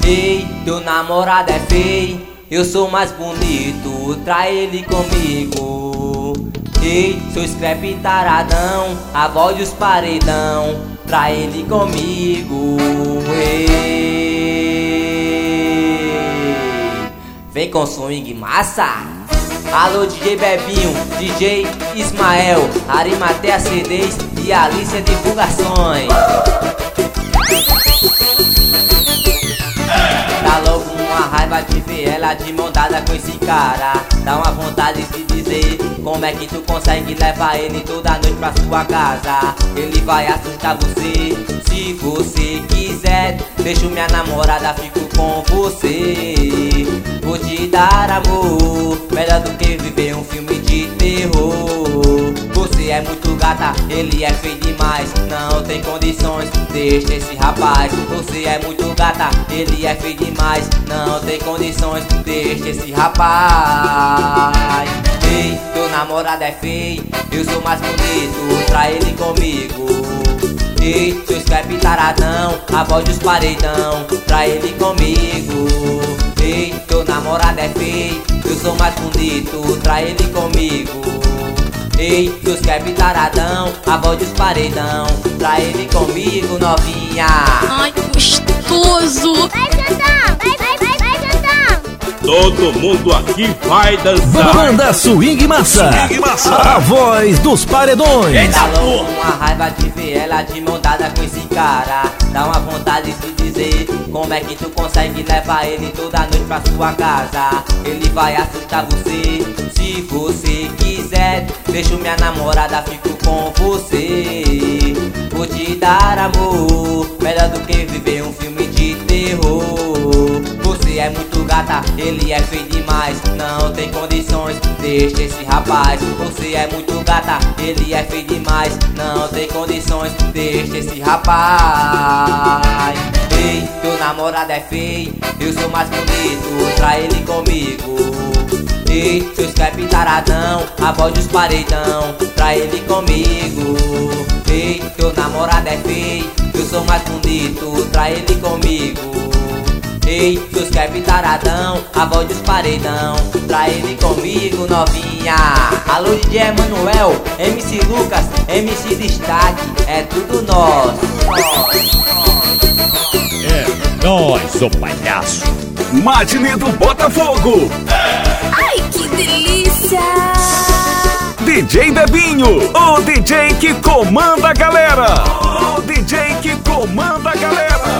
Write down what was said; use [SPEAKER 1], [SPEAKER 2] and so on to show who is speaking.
[SPEAKER 1] Ei, teu namorado é feio, eu sou mais bonito, trai ele comigo. Ei, seu scrap taradão, a voz dos paredão, trai ele comigo. Ei, vem com swing massa. Alô DJ Bebinho, DJ Ismael, Arimatea CDs e Alicia Divulgações. Dá logo uma raiva de ver ela de mão dada com esse cara. Dá uma vontade de dizer como é que tu consegue levar ele toda noite pra sua casa. Ele vai assustar você. Se você quiser, deixo minha namorada, fico com você. Vou te dar amor, melhor do que viver um filme de terror. Você é muito gata, ele é feio demais, não tem condições, deixa esse rapaz. Você é muito gata, ele é feio demais, não tem condições, deixa esse rapaz. Ei, teu namorado é feio, eu sou mais bonito, trai ele comigo. Ei, seu scrap taradão, a voz dos paredão, trai ele comigo. Ei, teu namorado é feio, eu sou mais bonito, trai ele comigo. Ei, teu scrap taradão, a voz dos paredão, trai ele comigo, novinha.
[SPEAKER 2] Ai, gostoso.
[SPEAKER 3] Vai, Jantão, vai, Jantão.
[SPEAKER 4] Todo mundo aqui vai dançar.
[SPEAKER 5] Banda Swing Massa,
[SPEAKER 4] Swing Massa,
[SPEAKER 5] a voz dos paredões.
[SPEAKER 1] Dá logo uma raiva de ver ela de mão dada com esse cara. Dá uma vontade de dizer como é que tu consegue levar ele toda noite pra sua casa. Ele vai assustar você. Se você quiser, deixo minha namorada, fico com você. Vou te dar amor, melhor do que viver um filme de terror. Você é muito gata, ele é feio demais, não tem condições, deixa esse rapaz. Você é muito gata, ele é feio demais, não tem condições, deixa esse rapaz. Ei, teu namorado é feio, eu sou mais bonito, trai ele comigo. Ei, seu scrap taradão, a voz dos paredão, trai ele comigo. Ei, teu namorado é feio, eu sou mais bonito, trai ele comigo. Ei, seu scrap taradão, a voz dos paredão, trai ele comigo, novinha. Alô DJ Emanuel, MC Lucas, MC Destaque, é tudo nosso.
[SPEAKER 4] É nóis, ô palhaço.
[SPEAKER 6] Matinê do Botafogo.
[SPEAKER 2] Ai, que delícia.
[SPEAKER 6] DJ Bebinho, o DJ que comanda a galera. O DJ que comanda a galera.